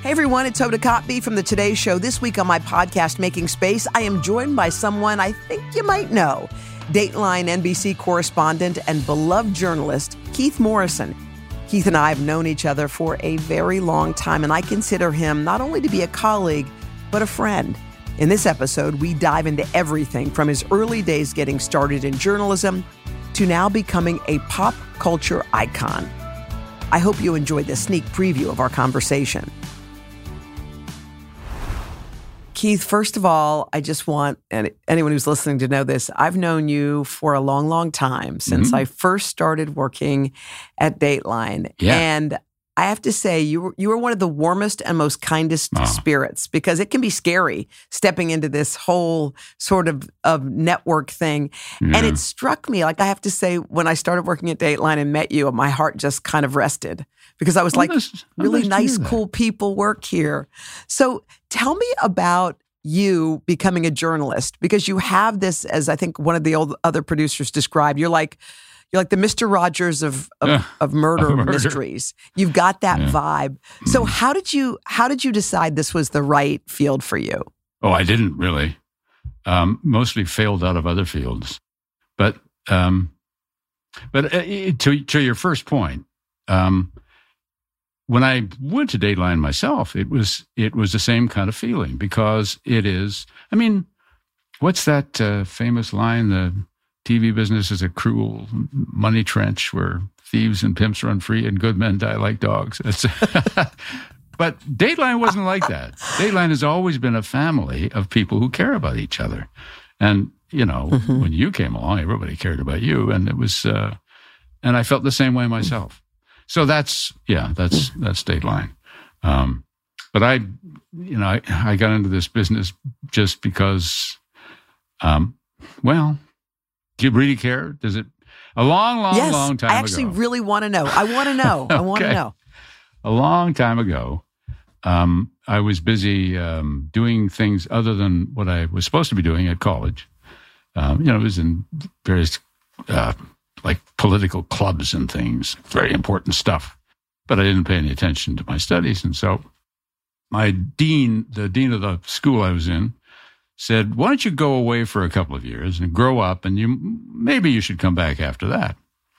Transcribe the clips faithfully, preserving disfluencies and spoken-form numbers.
Hey everyone, it's Hoda Kotb from the Today Show. This week on my podcast, Making Space, I am joined by someone I think you might know. Dateline N B C correspondent and beloved journalist, Keith Morrison. Keith and I have known each other for a very long time, and I consider him not only to be a colleague, but a friend. In this episode, we dive into everything from his early days getting started in journalism to now becoming a pop culture icon. I hope you enjoyed this sneak preview of our conversation. Keith, first of all, I just want and anyone who's listening to know this. I've known you for a long, long time, since mm-hmm. I first started working at Dateline. Yeah. And I have to say, you were, you were one of the warmest and most kindest oh. spirits, because it can be scary stepping into this whole sort of, of network thing. Yeah. And it struck me, like I have to say, when I started working at Dateline and met you, my heart just kind of rested, because I was oh, like, that's, really oh, nice, cool people work here. So tell me about you becoming a journalist, because you have this, as I think one of the old other producers described, you're like, You're like the Mister Rogers of of, uh, of murder, murder mysteries. You've got that yeah. vibe. So how did you how did you decide this was the right field for you? Oh, I didn't really. Um, mostly failed out of other fields. But um, but uh, to to your first point, um, when I went to Dateline myself, it was it was the same kind of feeling, because it is. I mean, what's that uh, famous line? The T V business is a cruel money trench where thieves and pimps run free and good men die like dogs. But Dateline wasn't like that. Dateline has always been a family of people who care about each other. And, you know, mm-hmm. when you came along, everybody cared about you. And it was, uh, and I felt the same way myself. So that's, yeah, that's, that's Dateline. Um, but I, you know, I, I got into this business just because, um, well, do you really care? Does it? A long, long, yes, long time ago. I actually ago. really want to know. I want to know. okay. I want to know. A long time ago, um, I was busy um, doing things other than what I was supposed to be doing at college. Um, you know, I was in various uh, like political clubs and things, very important stuff. But I didn't pay any attention to my studies. And so my dean, the dean of the school I was in, said, why don't you go away for a couple of years and grow up, and you maybe you should come back after that.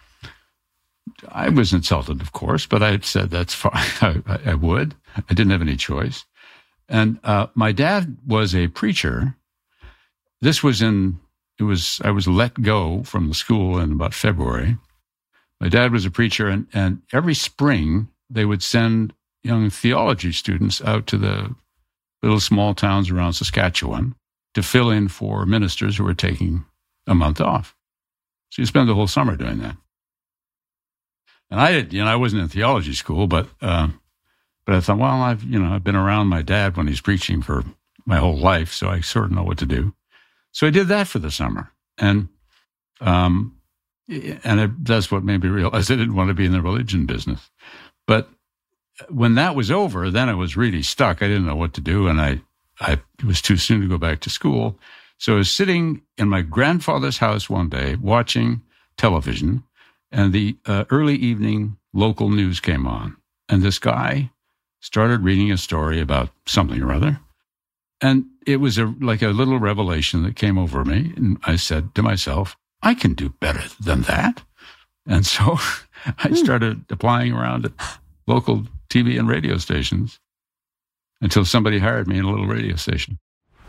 I was insulted, of course, but I said that's fine. I, I would. I didn't have any choice. And uh, my dad was a preacher. This was in, it was, I was let go from the school in about February. My dad was a preacher, and, and every spring they would send young theology students out to the little small towns around Saskatchewan to fill in for ministers who were taking a month off. So you spend the whole summer doing that. And I did, you know, I wasn't in theology school, but uh, but I thought, well, I've you know I've been around my dad when he's preaching for my whole life, so I sort of know what to do. So I did that for the summer, and um, and it, that's what made me realize I didn't want to be in the religion business. But when that was over, then I was really stuck. I didn't know what to do, and I. I, it was too soon to go back to school. So I was sitting in my grandfather's house one day watching television, and the uh, early evening local news came on. And this guy started reading a story about something or other. And it was a, like a little revelation that came over me. And I said to myself, I can do better than that. And so I started applying around at local T V and radio stations, until somebody hired me in a little radio station.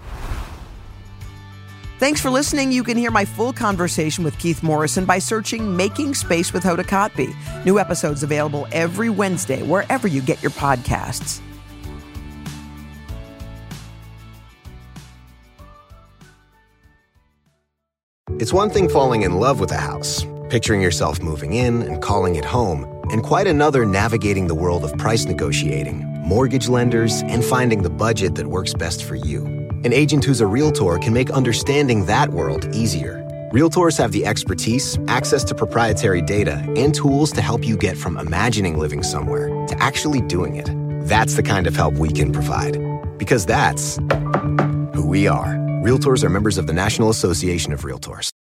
Thanks for listening. You can hear my full conversation with Keith Morrison by searching Making Space with Hoda Kotb. New episodes available every Wednesday, wherever you get your podcasts. It's one thing falling in love with a house, picturing yourself moving in and calling it home, and quite another navigating the world of price negotiating, mortgage lenders, and finding the budget that works best for you. An agent who's a Realtor can make understanding that world easier. Realtors have the expertise, access to proprietary data, and tools to help you get from imagining living somewhere to actually doing it. That's the kind of help we can provide. Because that's who we are. Realtors are members of the National Association of Realtors.